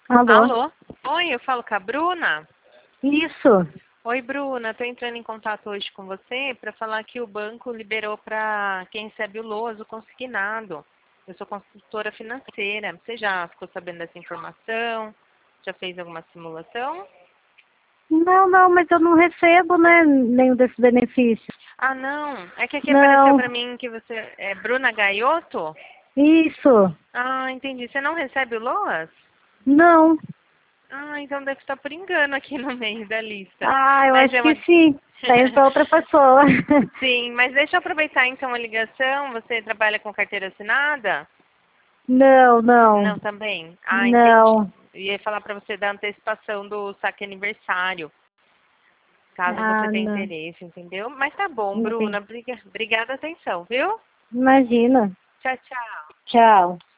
Alô? Alô? Oi, eu falo com a Bruna? Isso. Oi, Bruna, estou entrando em contato hoje com você para falar que o banco liberou para quem recebe o LOAS o consignado. Eu sou consultora financeira. Você já ficou sabendo dessa informação? Já fez alguma simulação? Não, mas eu não recebo, né, nenhum desses benefícios. Ah, não. É que aqui apareceu Não. para mim que você é Bruna Gaiotto? Isso. Ah, entendi. Você não recebe o LOAS? Não. Ah, então deve estar por engano aqui no meio da lista. Ah, eu Mas acho é que uma... sim. Tá indo pra outra pessoa. Sim, mas deixa eu aproveitar então a ligação. Você trabalha com carteira assinada? Não. Não, também. Ah, entendi. Não. Eu ia falar para você da antecipação do saque aniversário, caso você Ah, tenha não. interesse, entendeu? Mas tá bom, Não tem. Bruna. Obrigada a atenção, viu? Imagina. Tchau, tchau. Tchau.